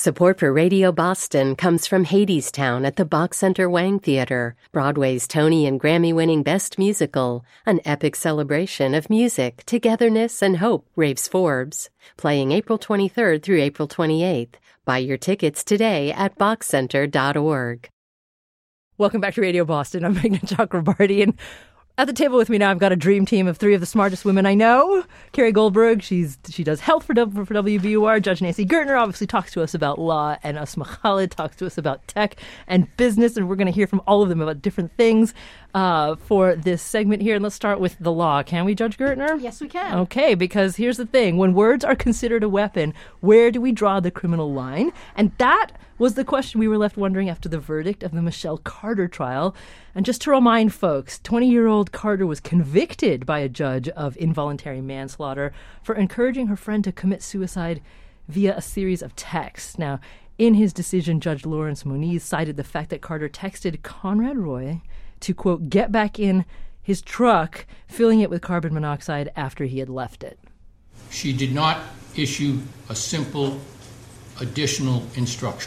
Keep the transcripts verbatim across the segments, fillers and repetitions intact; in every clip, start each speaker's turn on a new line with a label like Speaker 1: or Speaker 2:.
Speaker 1: Support for Radio Boston comes from Hadestown at the Bach Center Wang Theater, Broadway's Tony and Grammy-winning Best Musical, an epic celebration of music, togetherness, and hope, raves Forbes. Playing April twenty-third through April twenty-eighth. Buy your tickets today at bach center dot org.
Speaker 2: Welcome back to Radio Boston. I'm Meghna Chakrabarty, and at the table with me now, I've got a dream team of three of the smartest women I know. Carrie Goldberg, she's she does health for, w, for W B U R. Judge Nancy Gertner obviously talks to us about law, and Asma Khalid talks to us about tech and business, and we're going to hear from all of them about different things uh, for this segment here. And let's start with the law. Can we, Judge Gertner?
Speaker 3: Yes, we can.
Speaker 2: Okay, because here's the thing. When words are considered a weapon, where do we draw the criminal line? And that was the question we were left wondering after the verdict of the Michelle Carter trial. And just to remind folks, twenty-year-old Carter was convicted by a judge of involuntary manslaughter for encouraging her friend to commit suicide via a series of texts. Now, in his decision, Judge Lawrence Moniz cited the fact that Carter texted Conrad Roy to, quote, get back in his truck, filling it with carbon monoxide after he had left it.
Speaker 4: She did not issue a simple additional instruction.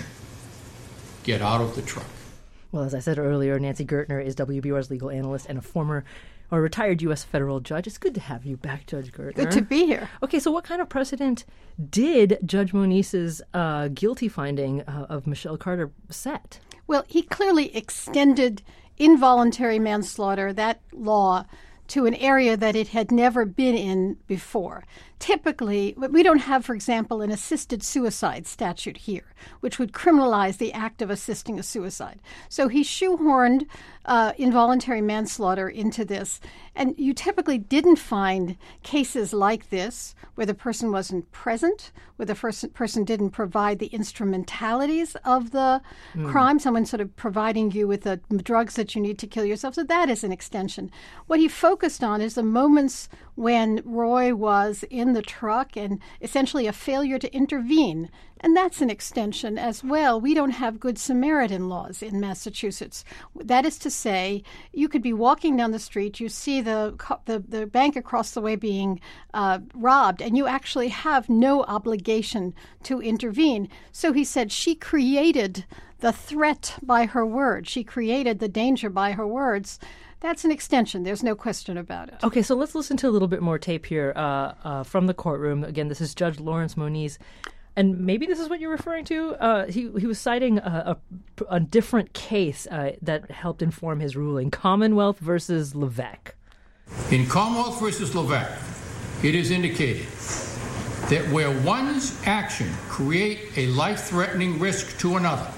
Speaker 4: Get out of the truck.
Speaker 2: Well, as I said earlier, Nancy Gertner is W B U R's legal analyst and a former or retired U S federal judge. It's good to have you back, Judge Gertner.
Speaker 3: Good to be here.
Speaker 2: Okay, so what kind of precedent did Judge Moniz's uh, guilty finding uh, of Michelle Carter set?
Speaker 3: Well, he clearly extended involuntary manslaughter, that law, to an area that it had never been in before. Typically, we don't have, for example, an assisted suicide statute here, which would criminalize the act of assisting a suicide. So he shoehorned uh, involuntary manslaughter into this. And you typically didn't find cases like this where the person wasn't present, where the first person didn't provide the instrumentalities of the mm. crime, someone sort of providing you with the drugs that you need to kill yourself. So that is an extension. What he focused on is the moments when Roy was in the truck and essentially a failure to intervene. And that's an extension as well. We don't have Good Samaritan laws in Massachusetts. That is to say, you could be walking down the street, you see the the, the bank across the way being uh, robbed, and you actually have no obligation to intervene. So he said she created the threat by her words. She created the danger by her words. That's an extension. There's no question about it.
Speaker 2: Okay, so let's listen to a little bit more tape here uh, uh, from the courtroom. Again, this is Judge Lawrence Moniz. And maybe this is what you're referring to. Uh, he he was citing a, a, a different case uh, that helped inform his ruling, Commonwealth versus Levesque.
Speaker 4: In Commonwealth versus Levesque, it is indicated that where one's action create a life-threatening risk to another,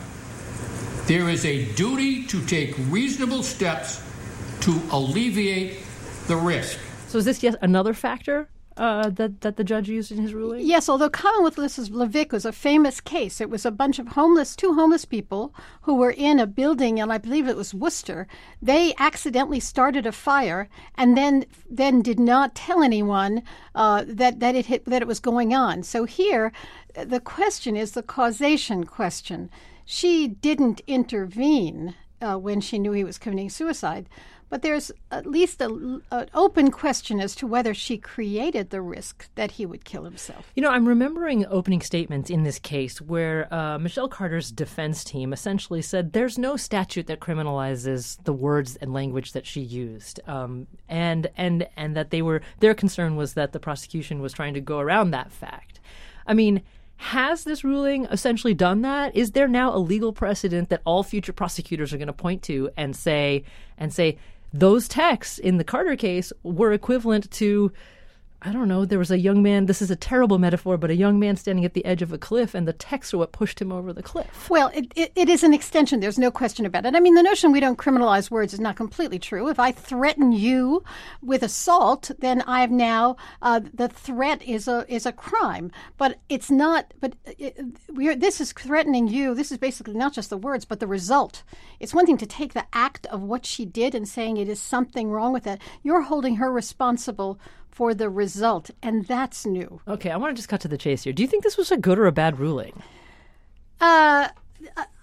Speaker 4: there is a duty to take reasonable steps to alleviate the risk.
Speaker 2: So is this yet another factor uh, that, that the judge used in his ruling?
Speaker 3: Yes, although Commonwealth versus Levesque was a famous case. It was a bunch of homeless, two homeless people who were in a building, and I believe it was Worcester. They accidentally started a fire and then then did not tell anyone uh, that, that, it hit, that it was going on. So here, the question is the causation question. She didn't intervene uh, when she knew he was committing suicide. But there's at least an open question as to whether she created the risk that he would kill himself.
Speaker 2: You know, I'm remembering opening statements in this case where uh, Michelle Carter's defense team essentially said there's no statute that criminalizes the words and language that she used, um, and and and that they were their concern was that the prosecution was trying to go around that fact. I mean, has this ruling essentially done that? Is there now a legal precedent that all future prosecutors are going to point to and say and say? Those texts in the Carter case were equivalent to, I don't know, there was a young man, this is a terrible metaphor, but a young man standing at the edge of a cliff, and the texts are what pushed him over the cliff.
Speaker 3: Well, it, it, it is an extension. There's no question about it. I mean, the notion we don't criminalize words is not completely true. If I threaten you with assault, then I have now, uh, the threat is a is a crime. But it's not, but it, we're, this is threatening you. This is basically not just the words, but the result. It's one thing to take the act of what she did and saying it is something wrong with it. You're holding her responsible for the result, and that's new.
Speaker 2: Okay, I want to just cut to the chase here. Do you think this was a good or a bad ruling?
Speaker 3: Uh, I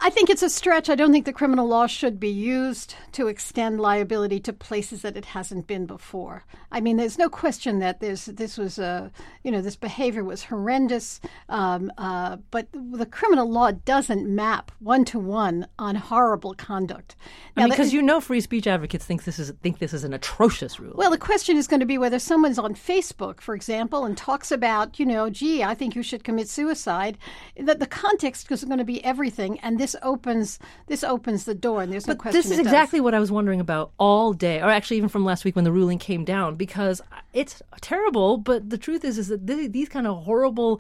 Speaker 3: I think it's a stretch. I don't think the criminal law should be used to extend liability to places that it hasn't been before. I mean, there's no question that there's, this was a, you know, this behavior was horrendous, um, uh, but the criminal law doesn't map one-to-one on horrible conduct.
Speaker 2: Now, I mean, because you know free speech advocates think this is think this is an atrocious rule.
Speaker 3: Well, the question is going to be whether someone's on Facebook, for example, and talks about, you know, gee, I think you should commit suicide, that the context is going to be everything, and this opens this opens the door, and there's no
Speaker 2: but
Speaker 3: question
Speaker 2: this is
Speaker 3: it
Speaker 2: exactly
Speaker 3: does.
Speaker 2: what I was wondering about all day, or actually even from last week when the ruling came down, because it's terrible, but the truth is is that th- these kind of horrible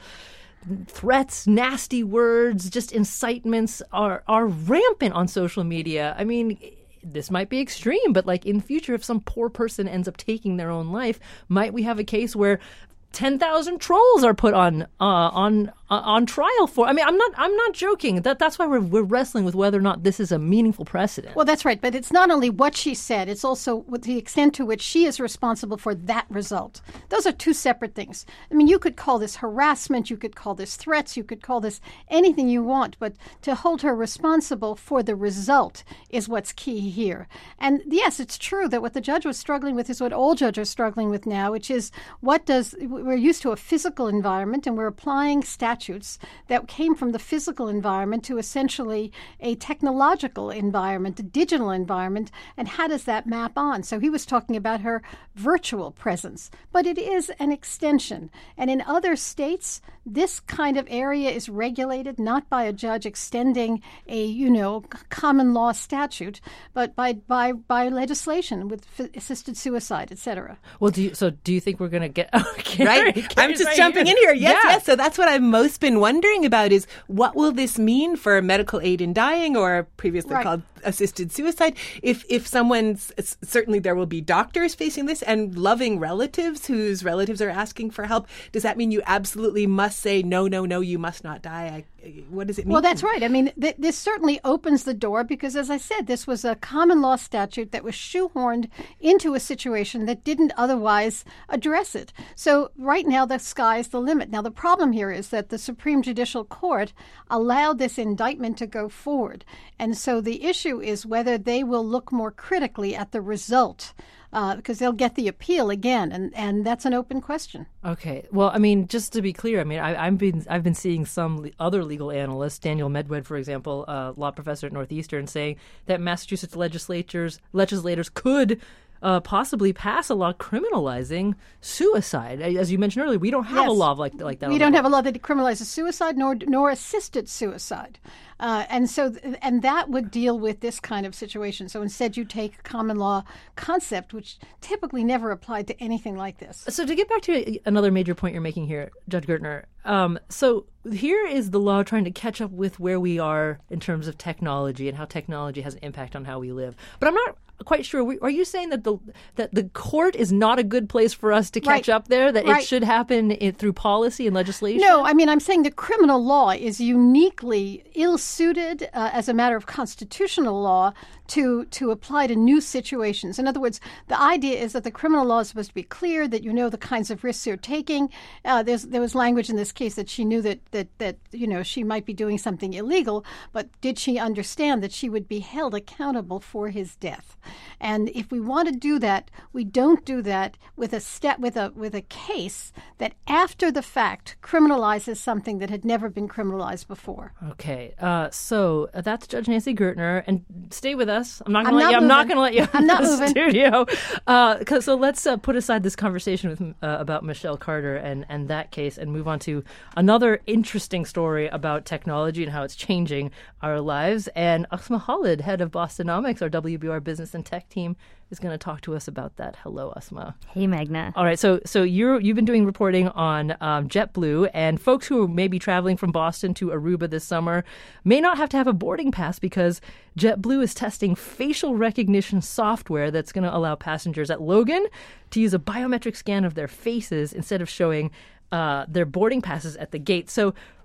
Speaker 2: threats, nasty words, just incitements are are rampant on social media. I mean, this might be extreme, but like in future, if some poor person ends up taking their own life, might we have a case where ten thousand trolls are put on uh, on uh, on trial for? I mean, I'm not I'm not joking. That that's why we're we're wrestling with whether or not this is a meaningful precedent.
Speaker 3: Well, that's right. But it's not only what she said, it's also with the extent to which she is responsible for that result. Those are two separate things. I mean, you could call this harassment, you could call this threats, you could call this anything you want, but to hold her responsible for the result is what's key here. And yes, it's true that what the judge was struggling with is what all judges are struggling with now, which is what does, we're used to a physical environment and we're applying statutes that came from the physical environment to essentially a technological environment, a digital environment, and how does that map on? So he was talking about her virtual presence, but it is an extension. And in other states, this kind of area is regulated not by a judge extending a, you know, common law statute, but by by, by legislation with f- assisted suicide, et cetera.
Speaker 2: Well, do you, so do you think we're going to get oh, Carrie,
Speaker 5: right?
Speaker 2: Carrie's
Speaker 5: I'm just
Speaker 2: right
Speaker 5: jumping
Speaker 2: here.
Speaker 5: in here. Yes,
Speaker 2: Yeah.
Speaker 5: yes. So that's what I've most been wondering about is what will this mean for medical aid in dying, or previously
Speaker 3: Right.
Speaker 5: called assisted suicide? If if someone's, certainly there will be doctors facing this and loving relatives whose relatives are asking for help. Does that mean you absolutely must say, no, no, no, you must not die? I, what does it mean?
Speaker 3: Well, that's right. I mean, th- this certainly opens the door because, as I said, this was a common law statute that was shoehorned into a situation that didn't otherwise address it. So right now, the sky's the limit. Now, the problem here is that the Supreme Judicial Court allowed this indictment to go forward. And so the issue is whether they will look more critically at the result, uh, because they'll get the appeal again, and, and that's an open question.
Speaker 2: Okay. Well, I mean, just to be clear, I mean, I, I've been I've been seeing some le- other legal analysts, Daniel Medwed, for example, uh, law professor at Northeastern, saying that Massachusetts legislatures legislators could uh, possibly pass a law criminalizing suicide. As you mentioned earlier, we don't have
Speaker 3: Yes.
Speaker 2: a law like like that.
Speaker 3: We don't have a law that criminalizes suicide nor nor assisted suicide, uh, and so and that would deal with this kind of situation. So instead, you take a common law concept, which typically never applied to anything like this.
Speaker 2: So to get back to another major point you're making here, Judge Gertner, um, so here is the law trying to catch up with where we are in terms of technology and how technology has an impact on how we live. But I'm not quite sure. Are you saying that the that the court is not a good place for us to catch
Speaker 3: Right.
Speaker 2: up there? That
Speaker 3: Right.
Speaker 2: it should happen in, through policy and legislation?
Speaker 3: No, I mean, I'm saying the criminal law is uniquely ill-suited uh, as a matter of constitutional law to to apply to new situations. In other words, the idea is that the criminal law is supposed to be clear, that you know the kinds of risks you're taking. Uh, there's, there was language in this case that she knew that, that, that, you know, she might be doing something illegal, but did she understand that she would be held accountable for his death? And if we want to do that, we don't do that with a step with a with a case that after the fact criminalizes something that had never been criminalized before.
Speaker 2: Okay, uh, so uh, that's Judge Nancy Gertner, and stay with us. I'm not
Speaker 3: I'm
Speaker 2: going to let
Speaker 3: not
Speaker 2: you. I'm not
Speaker 3: moving.
Speaker 2: going to let you.
Speaker 3: I'm
Speaker 2: in
Speaker 3: not
Speaker 2: the
Speaker 3: moving.
Speaker 2: Studio. Uh, 'cause- so let's uh, put aside this conversation with uh, about Michelle Carter and and that case, and move on to another interesting story about technology and how it's changing our lives. And Asma Khalid, head of Bostonomics, our W B R business and tech team, is going to talk to us about that. Hello, Asma.
Speaker 6: Hey, Magna.
Speaker 2: All right, so so you're you've been doing reporting on um, JetBlue, and folks who may be traveling from Boston to Aruba this summer may not have to have a boarding pass because JetBlue is testing facial recognition software that's going to allow passengers at Logan to use a biometric scan of their faces instead of showing uh, their boarding passes at the gate. So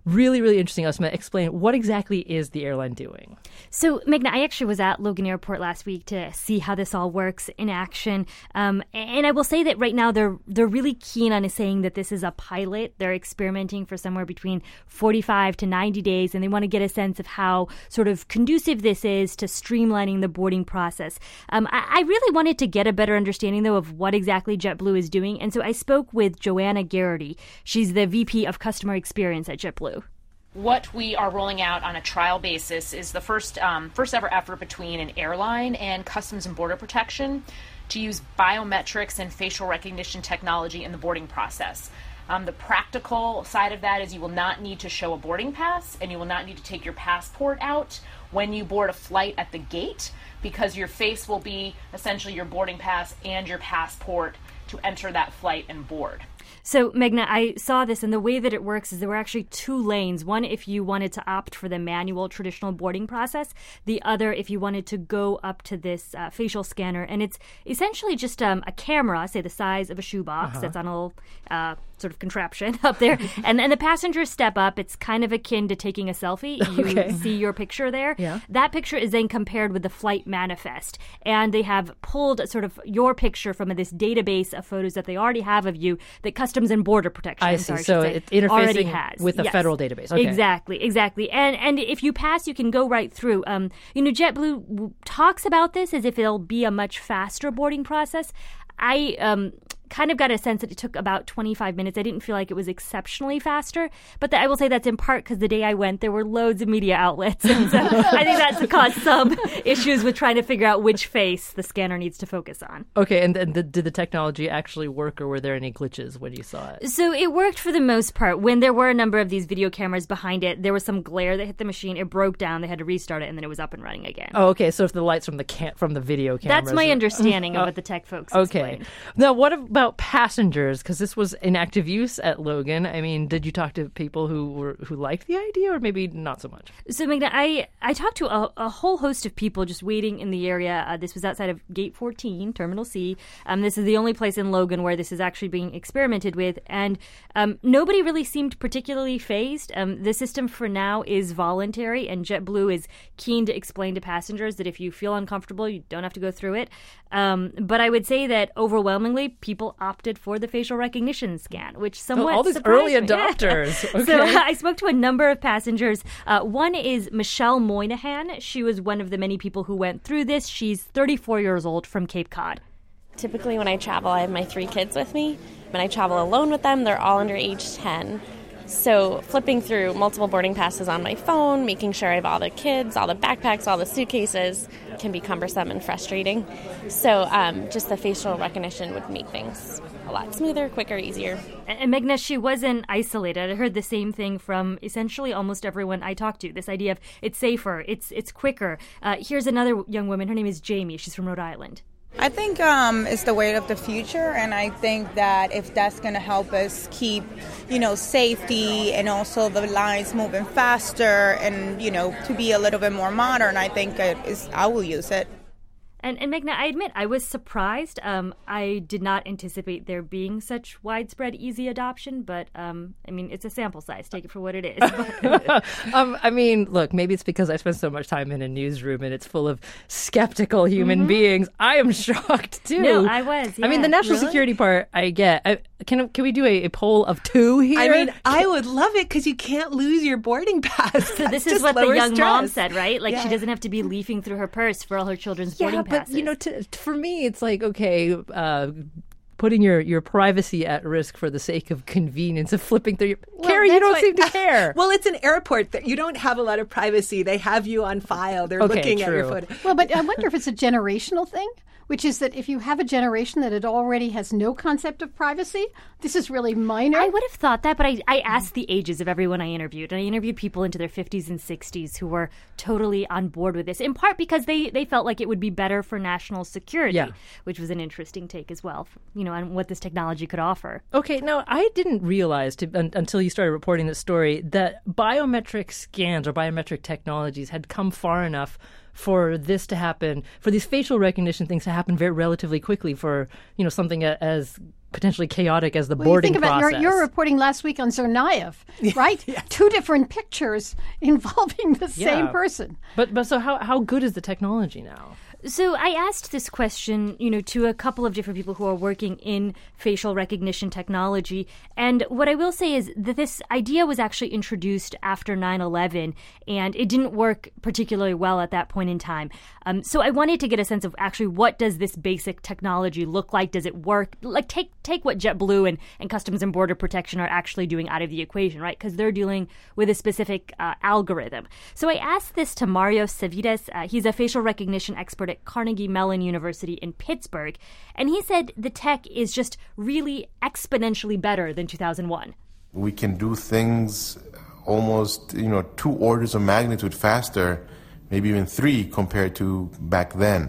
Speaker 2: really, really interesting. Asma, explain what exactly is the airline doing?
Speaker 6: So, Meghna, I actually was at Logan Airport last week to see how this all works in action. Um, and I will say that right now they're they're really keen on saying that this is a pilot. They're experimenting for somewhere between forty-five to ninety days, and they want to get a sense of how sort of conducive this is to streamlining the boarding process. Um, I, I really wanted to get a better understanding, though, of what exactly JetBlue is doing. And so I spoke with Joanna Garrity. She's the V P of Customer Experience at JetBlue.
Speaker 7: What we are rolling out on a trial basis is the first um, first ever effort between an airline and Customs and Border Protection to use biometrics and facial recognition technology in the boarding process. Um, the practical side of that is you will not need to show a boarding pass, and you will not need to take your passport out when you board a flight at the gate, because your face will be essentially your boarding pass and your passport to enter that flight and board.
Speaker 6: So, Meghna, I saw this, and the way that it works is there were actually two lanes. One, if you wanted to opt for the manual traditional boarding process. The other, if you wanted to go up to this uh, facial scanner. And it's essentially just um, a camera, say the size of a shoebox, uh-huh. that's on a little uh, sort of contraption up there. and then the passengers step up. It's kind of akin to taking a selfie. You okay. see your picture there.
Speaker 2: Yeah.
Speaker 6: That picture is then compared with the flight manifest. And they have pulled sort of your picture from this database of photos that they already have of you that Customs and Border Protection
Speaker 2: I
Speaker 6: I'm
Speaker 2: see.
Speaker 6: Sorry,
Speaker 2: so
Speaker 6: say,
Speaker 2: it's interfacing
Speaker 6: already has.
Speaker 2: with a
Speaker 6: yes.
Speaker 2: federal database. Okay.
Speaker 6: Exactly, exactly. And and if you pass, you can go right through. Um, you know, JetBlue w- talks about this as if it'll be a much faster boarding process. I um, kind of got a sense that it took about twenty-five minutes. I didn't feel like it was exceptionally faster, but the, I will say that's in part because the day I went, there were loads of media outlets. And so I think that's caused some issues with trying to figure out which face the scanner needs to focus on.
Speaker 2: Okay, and, and the, did the technology actually work, or were there any glitches when you saw it?
Speaker 6: So it worked for the most part. When there were a number of these video cameras behind it, there was some glare that hit the machine. It broke down. They had to restart it, and then it was up and running again.
Speaker 2: Oh, okay. So if the lights from the cam- from the video cameras.
Speaker 6: That's my understanding of what the tech folks
Speaker 2: Okay.
Speaker 6: explained.
Speaker 2: Now, what about passengers? Because this was in active use at Logan. I mean, did you talk to people who were who liked the idea, or maybe not so much?
Speaker 6: So, Meghna, I, I talked to a, a whole host of people just waiting in the area. Uh, this was outside of Gate fourteen, Terminal C. Um, this is the only place in Logan where this is actually being experimented with, and um, nobody really seemed particularly fazed. Um, the system for now is voluntary, and JetBlue is keen to explain to passengers that if you feel uncomfortable, you don't have to go through it. Um, but I would say that overwhelmingly, people opted for the facial recognition scan, which somewhat
Speaker 2: oh, all these
Speaker 6: surprised
Speaker 2: early
Speaker 6: me.
Speaker 2: adopters.
Speaker 6: Yeah.
Speaker 2: Okay.
Speaker 6: So uh, I spoke to a number of passengers. Uh, one is Michelle Moynihan. She was one of the many people who went through this. She's thirty-four years old from Cape Cod.
Speaker 8: Typically when I travel, I have my three kids with me. When I travel alone with them, they're all under age ten. So flipping through multiple boarding passes on my phone, making sure I have all the kids, all the backpacks, all the suitcases, can be cumbersome and frustrating. So um, just the facial recognition would make things a lot smoother, quicker, easier.
Speaker 6: And Meghna, she wasn't isolated. I heard the same thing from essentially almost everyone I talked to. This idea of it's safer, it's it's quicker. Uh, here's another young woman. Her name is Jamie. She's from Rhode Island.
Speaker 9: I think um, it's the way of the future, and I think that if that's going to help us keep, you know, safety and also the lines moving faster and, you know, to be a little bit more modern, I think it is, I will use it.
Speaker 6: And, and Meghna, I admit, I was surprised. Um, I did not anticipate there being such widespread easy adoption, but, um, I mean, it's a sample size. Take it for what it is.
Speaker 2: um, I mean, look, maybe it's because I spent so much time in a newsroom and it's full of skeptical human mm-hmm. beings. I am shocked, too.
Speaker 6: No, I was, yeah.
Speaker 2: I mean, the national
Speaker 6: really?
Speaker 2: security part, I get. I, can can we do a, a poll of two here?
Speaker 5: I mean, I would love it because you can't lose your boarding pass.
Speaker 6: So this is
Speaker 5: just
Speaker 6: what the young
Speaker 5: stress.
Speaker 6: mom said, right? Like,
Speaker 5: yeah.
Speaker 6: she doesn't have to be leafing through her purse for all her children's
Speaker 2: yeah,
Speaker 6: boarding
Speaker 2: but,
Speaker 6: passes.
Speaker 2: you know, to, for me, it's like, okay, uh, putting your, your privacy at risk for the sake of convenience of flipping through your...
Speaker 5: Well,
Speaker 2: Carrie, you don't
Speaker 5: what,
Speaker 2: seem to care.
Speaker 5: Well, it's an airport that you don't have a lot of privacy. They have you on file. They're
Speaker 2: okay,
Speaker 5: looking
Speaker 2: true.
Speaker 5: at your photo.
Speaker 3: Well, but I wonder if it's a generational thing, which is that if you have a generation that it already has no concept of privacy, this is really minor.
Speaker 6: I would have thought that, but I, I asked the ages of everyone I interviewed, and I interviewed people into their fifties and sixties who were totally on board with this, in part because they, they felt like it would be better for national security,
Speaker 2: yeah.
Speaker 6: which was an interesting take as well, you know, on what this technology could offer.
Speaker 2: Okay, now, I didn't realize to, un, until you started reporting this story that biometric scans or biometric technologies had come far enough for this to happen, for these facial recognition things to happen very relatively quickly for, you know, something as potentially chaotic as the
Speaker 3: well,
Speaker 2: boarding
Speaker 3: you think about
Speaker 2: process.
Speaker 3: Your, your reporting last week on Tsarnaev, right? Yes. Two different pictures involving the
Speaker 2: yeah.
Speaker 3: same person.
Speaker 2: But but so how how good is the technology now?
Speaker 6: So I asked this question, you know, to a couple of different people who are working in facial recognition technology. And what I will say is that this idea was actually introduced after nine eleven, and it didn't work particularly well at that point in time. Um, so I wanted to get a sense of actually what does this basic technology look like? Does it work? Like take take what JetBlue and, and Customs and Border Protection are actually doing out of the equation, right? Because they're dealing with a specific uh, algorithm. So I asked this to Mario Savides. Uh, he's a facial recognition expert at Carnegie Mellon University in Pittsburgh, and he said the tech is just really exponentially better than two thousand one.
Speaker 10: We can do things almost, you know, two orders of magnitude faster, maybe even three compared to back then.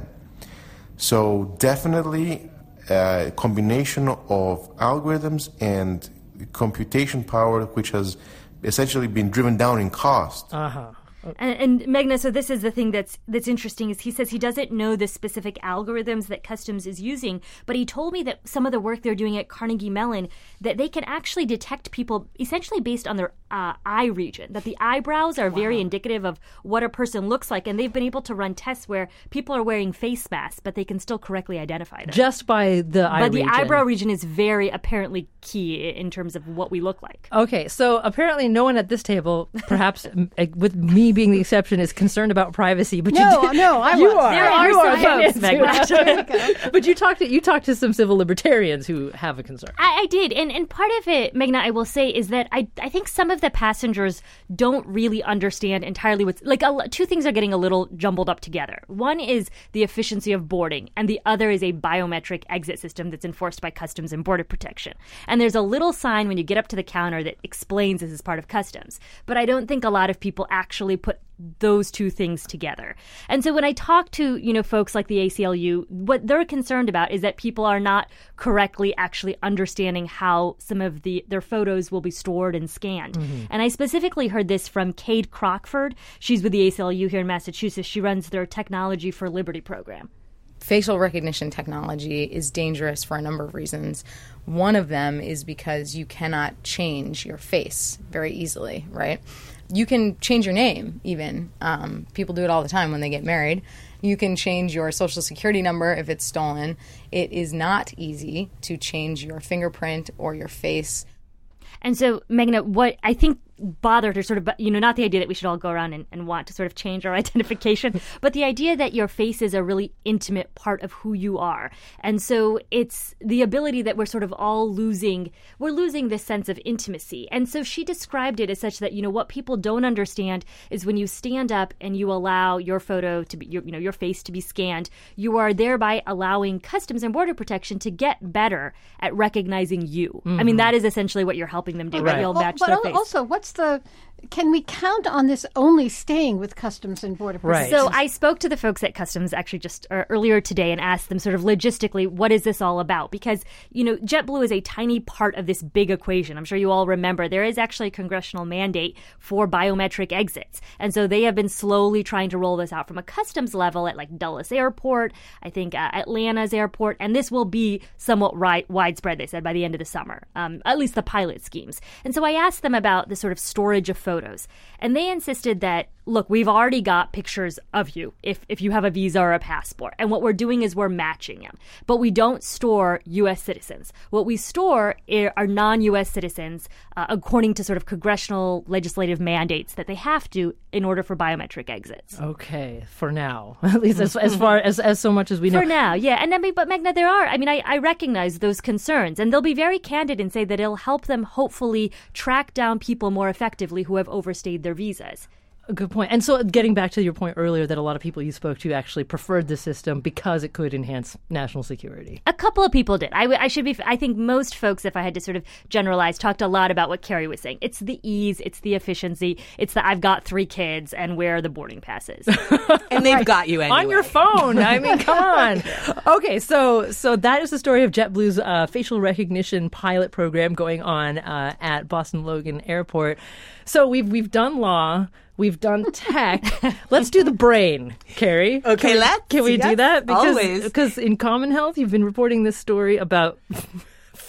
Speaker 10: So definitely a combination of algorithms and computation power, which has essentially been driven down in cost.
Speaker 2: Uh-huh.
Speaker 6: And, and Meghna, so this is the thing that's that's interesting is he says he doesn't know the specific algorithms that Customs is using, but he told me that some of the work they're doing at Carnegie Mellon, that they can actually detect people essentially based on their uh, eye region, that the eyebrows are wow. very indicative of what a person looks like, and they've been able to run tests where people are wearing face masks, but they can still correctly identify them.
Speaker 2: Just by the eye
Speaker 6: but
Speaker 2: region.
Speaker 6: But the eyebrow region is very apparently key in terms of what we look like.
Speaker 2: Okay, so apparently no one at this table, perhaps with me being the exception, is concerned about privacy. But
Speaker 3: no,
Speaker 2: you did,
Speaker 3: no, I
Speaker 2: you
Speaker 3: was.
Speaker 2: are.
Speaker 6: There are
Speaker 2: you
Speaker 6: some
Speaker 2: are
Speaker 6: folks, Meghna.
Speaker 2: But you talked to you talked to some civil libertarians who have a concern.
Speaker 6: I, I did, and and part of it, Meghna, I will say, is that I I think some of the passengers don't really understand entirely what's like. A, two things are getting a little jumbled up together. One is the efficiency of boarding, and the other is a biometric exit system that's enforced by Customs and Border Protection. And there's a little sign when you get up to the counter that explains this is part of Customs. But I don't think a lot of people actually put those two things together. And so when I talk to, you know, folks like the A C L U, what they're concerned about is that people are not correctly actually understanding how some of the their photos will be stored and scanned. Mm-hmm. And I specifically heard this from Cade Crockford. She's with the A C L U here in Massachusetts. She runs their Technology for Liberty program.
Speaker 11: Facial recognition technology is dangerous for a number of reasons. One of them is because you cannot change your face very easily, right? You can change your name, even. Um, people do it all the time when they get married. You can change your social security number if it's stolen. It is not easy to change your fingerprint or your face.
Speaker 6: And so, Meghna, what I think bothered her sort of, you know, not the idea that we should all go around and, and want to sort of change our identification, but the idea that your face is a really intimate part of who you are. And so it's the ability that we're sort of all losing, we're losing this sense of intimacy. And so she described it as such that, you know, what people don't understand is when you stand up and you allow your photo to be, your, you know, your face to be scanned, you are thereby allowing Customs and Border Protection to get better at recognizing you. Mm-hmm. I mean, that is essentially what you're helping them do.
Speaker 3: Right.
Speaker 6: Right? You'll
Speaker 3: well,
Speaker 6: match
Speaker 3: but
Speaker 6: their
Speaker 3: al-
Speaker 6: face.
Speaker 3: Also, what's the? Can we count on this only staying with Customs and Border Protection?
Speaker 2: Right.
Speaker 6: So I spoke to the folks at Customs actually just uh, earlier today and asked them sort of logistically, what is this all about? Because, you know, JetBlue is a tiny part of this big equation. I'm sure you all remember there is actually a congressional mandate for biometric exits. And so they have been slowly trying to roll this out from a customs level at like Dulles Airport, I think uh, Atlanta's airport. And this will be somewhat ri- widespread, they said, by the end of the summer, um, at least the pilot schemes. And so I asked them about the sort of storage of photos. And they insisted that, look, we've already got pictures of you if, if you have a visa or a passport. And what we're doing is we're matching them. But we don't store U S citizens. What we store are non-U S citizens uh, according to sort of congressional legislative mandates that they have to in order for biometric exits.
Speaker 2: Okay, for now. At least as, as far as, as so much as we know.
Speaker 6: For now, yeah. And I mean, but Meghna, there are, I mean, I, I recognize those concerns. And they'll be very candid and say that it'll help them hopefully track down people more effectively who have overstayed their visas.
Speaker 2: A good point. And so getting back to your point earlier that a lot of people you spoke to actually preferred the system because it could enhance national security.
Speaker 6: A couple of people did. I, I should be, I think most folks, if I had to sort of generalize, talked a lot about what Carrie was saying. It's the ease, it's the efficiency, it's the I've got three kids and where are the boarding passes.
Speaker 5: And they've got you anyway.
Speaker 2: On your phone. I mean, come on. Okay, so so that is the story of JetBlue's uh, facial recognition pilot program going on uh, at Boston Logan Airport. So we've we've done law. We've done tech. Let's do the brain, Carrie.
Speaker 5: Okay,
Speaker 2: can we,
Speaker 5: let's.
Speaker 2: Can we
Speaker 5: yes,
Speaker 2: do that? Because,
Speaker 5: always.
Speaker 2: Because in Common Health, you've been reporting this story about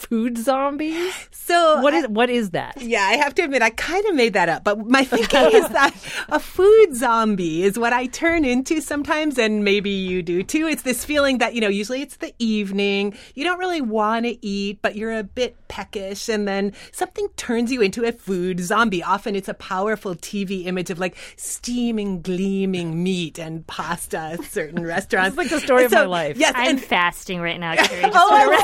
Speaker 2: food zombies?
Speaker 5: So
Speaker 2: what
Speaker 5: I,
Speaker 2: is what is that?
Speaker 5: Yeah, I have to admit, I kind of made that up. But my thinking is that a food zombie is what I turn into sometimes, and maybe you do too. It's this feeling that, you know, usually it's the evening. You don't really want to eat, but you're a bit peckish, and then something turns you into a food zombie. Often it's a powerful T V image of like steaming, gleaming meat and pasta at certain restaurants.
Speaker 2: It's like the story
Speaker 5: and
Speaker 2: of
Speaker 5: so,
Speaker 2: my life.
Speaker 5: Yes,
Speaker 6: I'm
Speaker 5: and,
Speaker 6: fasting right now, Carrie. Just
Speaker 5: oh, I'm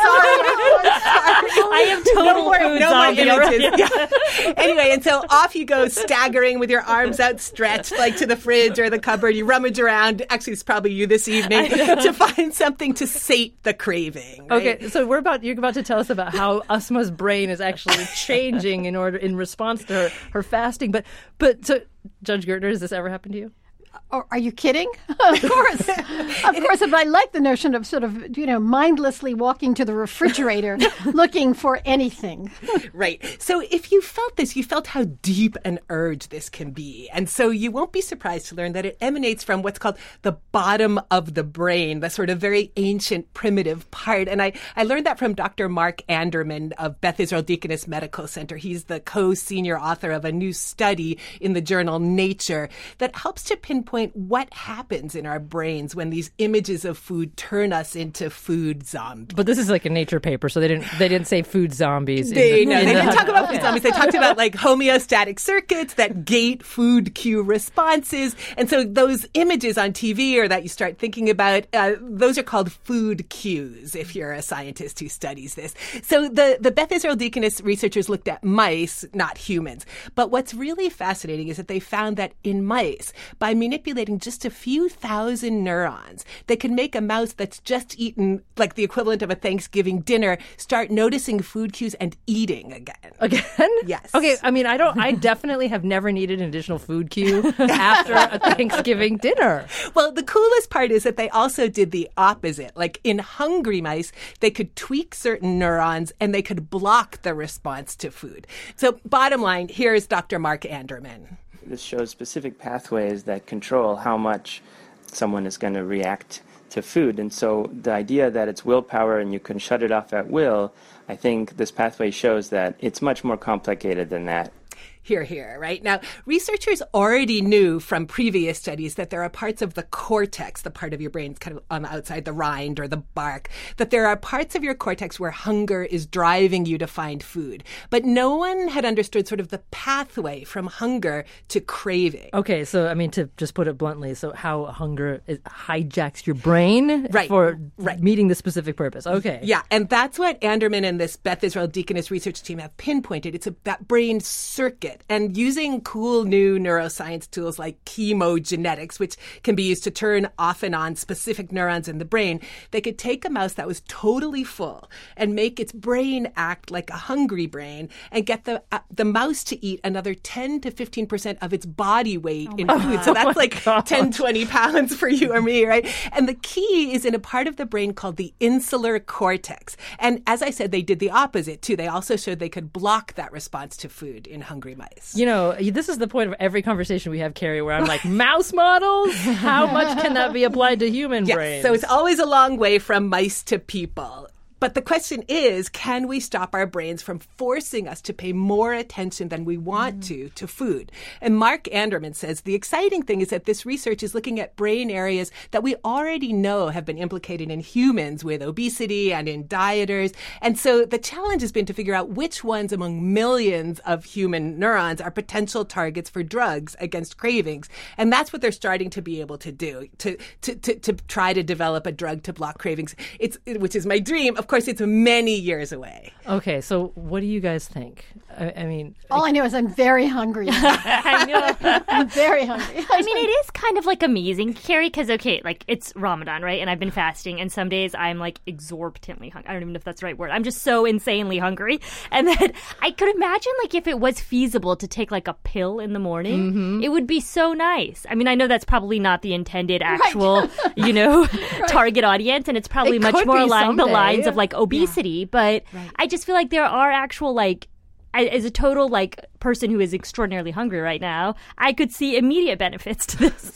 Speaker 6: sorry. I am total
Speaker 5: no more,
Speaker 6: food
Speaker 5: no
Speaker 6: zombie.
Speaker 5: more images. Yeah. Anyway, and so off you go, staggering with your arms outstretched, like to the fridge or the cupboard. You rummage around. Actually, it's probably you this evening to find something to sate the craving. Right?
Speaker 2: Okay, so we're about you're about to tell us about how Asma's brain is actually changing in order in response to her, her fasting. But but so Judge Gertner, has this ever happened to you?
Speaker 3: Or are you kidding? Of course. Of course, but I like the notion of sort of, you know, mindlessly walking to the refrigerator looking for anything.
Speaker 5: Right. So if you felt this, you felt how deep an urge this can be. And so you won't be surprised to learn that it emanates from what's called the bottom of the brain, the sort of very ancient, primitive part. And I, I learned that from Doctor Mark Anderman of Beth Israel Deaconess Medical Center. He's the co-senior author of a new study in the journal Nature that helps to pinpoint what happens in our brains when these images of food turn us into food zombies.
Speaker 2: But this is like a Nature paper, so they didn't they didn't say food zombies.
Speaker 5: They,
Speaker 2: in the,
Speaker 5: no,
Speaker 2: in
Speaker 5: they
Speaker 2: the,
Speaker 5: didn't talk about food zombies. They talked about like homeostatic circuits that gate food cue responses. And so those images on T V or that you start thinking about, uh, those are called food cues if you're a scientist who studies this. So the, the Beth Israel Deaconess researchers looked at mice, not humans. But what's really fascinating is that they found that in mice, by manipulating just a few thousand neurons, they can make a mouse that's just eaten like the equivalent of a Thanksgiving dinner start noticing food cues and eating again.
Speaker 2: Again?
Speaker 5: Yes.
Speaker 2: Okay, I mean, I don't. I definitely have never needed an additional food cue after a Thanksgiving dinner.
Speaker 5: Well, the coolest part is that they also did the opposite. Like in hungry mice, they could tweak certain neurons and they could block the response to food. So bottom line, here's Doctor Mark Anderman.
Speaker 12: This shows specific pathways that control how much someone is going to react to food. And so the idea that it's willpower and you can shut it off at will, I think this pathway shows that it's much more complicated than that.
Speaker 5: Here, here, right? Now, researchers already knew from previous studies that there are parts of the cortex, the part of your brain kind of on the outside, the rind or the bark, that there are parts of your cortex where hunger is driving you to find food. But no one had understood sort of the pathway from hunger to craving.
Speaker 2: Okay, so, I mean, to just put it bluntly, so how hunger is, hijacks your brain
Speaker 5: right,
Speaker 2: for
Speaker 5: right.
Speaker 2: meeting the specific purpose. Okay.
Speaker 5: Yeah, and that's what Anderman and this Beth Israel Deaconess research team have pinpointed. It's a, that brain circuit. And using cool new neuroscience tools like chemogenetics, which can be used to turn off and on specific neurons in the brain, they could take a mouse that was totally full and make its brain act like a hungry brain and get the uh, the mouse to eat another ten to fifteen percent of its body weight oh in food. God. So that's oh like God. ten, twenty pounds for you or me, right? And the key is in a part of the brain called the insular cortex. And as I said, they did the opposite too. They also showed they could block that response to food in hungry mice.
Speaker 2: You know, this is the point of every conversation we have, Carrie, where I'm like, mouse models? How much can that be applied to human
Speaker 5: yes,
Speaker 2: brains?
Speaker 5: So it's always a long way from mice to people. But the question is, can we stop our brains from forcing us to pay more attention than we want mm. to to food? And Mark Anderman says the exciting thing is that this research is looking at brain areas that we already know have been implicated in humans with obesity and in dieters. And so the challenge has been to figure out which ones among millions of human neurons are potential targets for drugs against cravings. And that's what they're starting to be able to do, to to to, to try to develop a drug to block cravings. It's which is my dream. Of course, it's many years away.
Speaker 2: Okay, so what do you guys think? I, I mean...
Speaker 3: All I know is I'm very hungry.
Speaker 6: I know.
Speaker 3: I'm very hungry.
Speaker 6: I mean, it is kind of like amazing, Carrie, because, okay, like, it's Ramadan, right? And I've been fasting, and some days I'm, like, exorbitantly hungry. I don't even know if that's the right word. I'm just so insanely hungry. And then I could imagine, like, if it was feasible to take, like, a pill in the morning, mm-hmm. it would be so nice. I mean, I know that's probably not the intended actual, right. you know, right. target audience, and it's probably
Speaker 2: it
Speaker 6: much more along
Speaker 2: someday.
Speaker 6: the lines of, like, obesity. Yeah. But
Speaker 2: right.
Speaker 6: I just feel like there are actual, like, as a total, like, person who is extraordinarily hungry right now, I could see immediate benefits to this.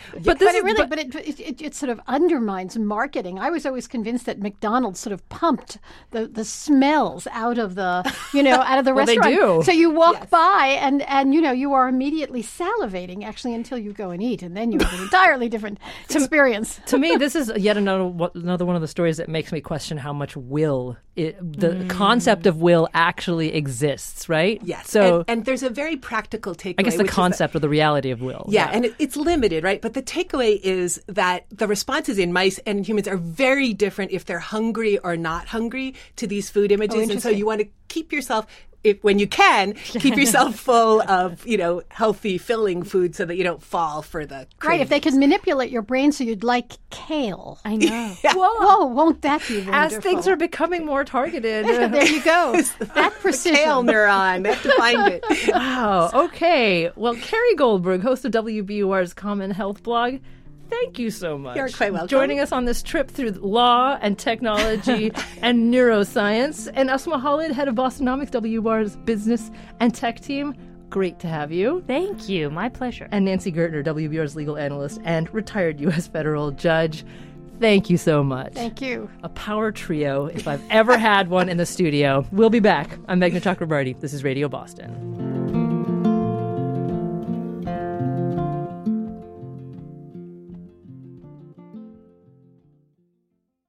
Speaker 3: But,
Speaker 2: But
Speaker 3: but
Speaker 2: this
Speaker 3: it
Speaker 2: is-
Speaker 3: really,
Speaker 2: but-
Speaker 3: but, it, it, it it sort of undermines marketing. I was always convinced that McDonald's sort of pumped the, the smells out of the, you know, out of the
Speaker 2: Well, they
Speaker 3: restaurant.
Speaker 2: do.
Speaker 3: So you walk by and, and, you know, you are immediately salivating, actually, until you go and eat. And then you have an entirely different experience.
Speaker 2: To me, this is yet another another one of the stories that makes me question how much will it, the
Speaker 5: Mm.
Speaker 2: concept of will actually exists, right?
Speaker 5: Yes.
Speaker 2: So
Speaker 5: and, and there's a very practical takeaway.
Speaker 2: I guess the
Speaker 5: which is
Speaker 2: concept or the reality of will.
Speaker 5: Yeah, and it, it's limited, right? But the takeaway is that the responses in mice and humans are very different if they're hungry or not hungry to these food images. and so
Speaker 3: interesting.
Speaker 5: you want to keep yourself, if, when you can, keep yourself full of, you know, healthy, filling food so that you don't fall for the
Speaker 3: Right, if they could manipulate your brain so you'd like kale.
Speaker 6: I know.
Speaker 3: Whoa, whoa, won't that be wonderful?
Speaker 2: As things are becoming more targeted.
Speaker 3: there you go. That precision.
Speaker 5: kale neuron. They have to find it.
Speaker 2: Wow. Okay. Well, Carrie Goldberg, host of W B U R's Common Health blog, thank you so much.
Speaker 5: You're quite welcome.
Speaker 2: Joining us on this trip through law and technology and neuroscience. And Asma Khalid, head of Bostonomics, W B U R's business and tech team. Great to have you.
Speaker 6: Thank you. My pleasure.
Speaker 2: And Nancy Gertner, W B U R's legal analyst and retired U S federal judge. Thank you so much.
Speaker 3: Thank you.
Speaker 2: A power trio, if I've ever had one in the studio. We'll be back. I'm Meghna Chakrabarty. This is Radio Boston.